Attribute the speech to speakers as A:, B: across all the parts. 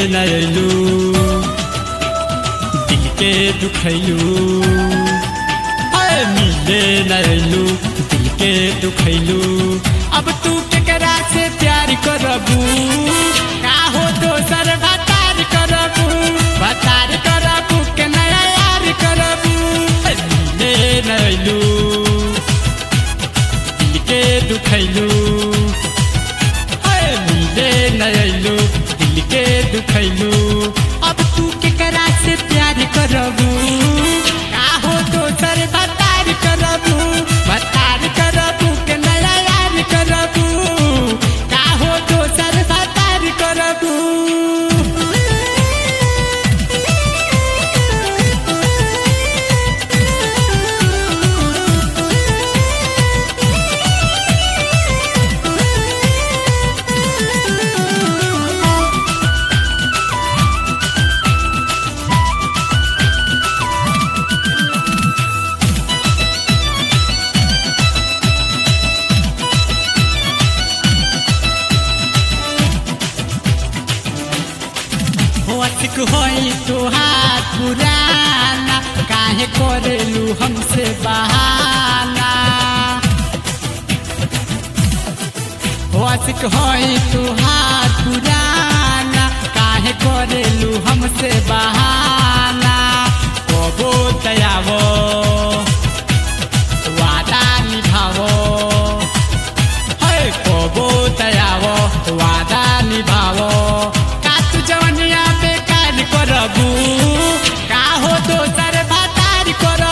A: नयलू दिल के दुखैलू मिले नयलू दिल के दुखैलू अब तू केकरा से प्यार करबू का हो दोसर बतार करबू के नया यार करबू मिले नयलू दिल के दुखैलू मिले नयलू दिल के दुखैलू अब तू केकरा से प्यार करबू का हो दोसर बतार करबू के नया यार करबू का हो दोसर बतार करबू होई तुहार पुराना काहे करेलू हमसे बहाना आशिक होई तुहार पुराना काहे करेलू हमसे बहाना कबो दयावो वादा निभावो कबो दयावो वादा निभावो का तू जवनिया करबू का हो दोसर बतार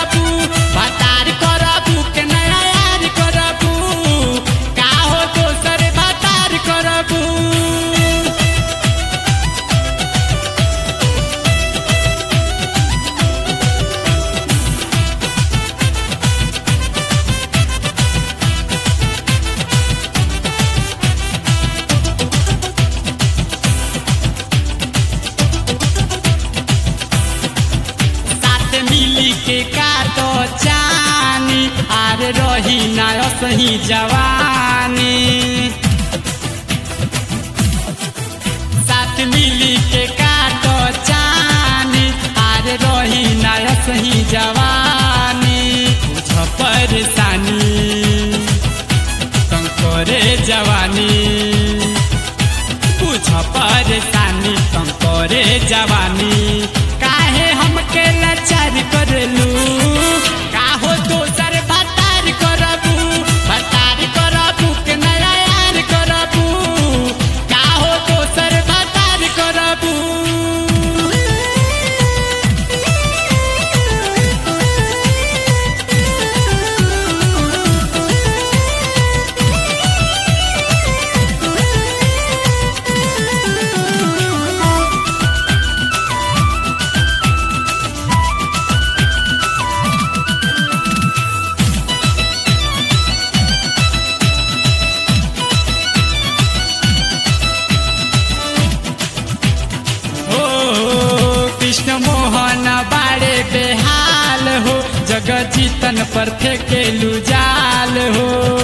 A: करबू के नया यार करबू का हो दोसर बतार करबू के काटो चानी आर रही ना सही जवानी साथ मिली के काटो चानी आर रही ना सही जवानी बुझ परेशानी कंकरे जवानी बुझ परेशानी कंकरे जवानी काहे हमके लाचार करलू का हो दोसर बतार करबू के नया यार करबू का हो दोसर बतार करबू कृष्ण मोहन बाड़े बेहाल हो जगत जीतन पर फेंकेलू जाल हो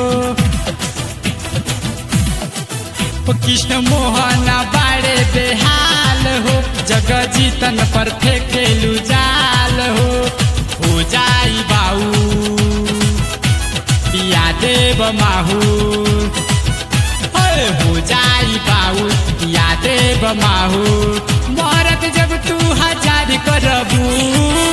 A: कृष्ण मोहन बाड़े बेहाल हो जगत जीतन पर फेंकेलू जाल हो जाई बाऊ पिया देव माहू हो जाई बाऊ पिया देव माहू मरत जब तू हजार करबू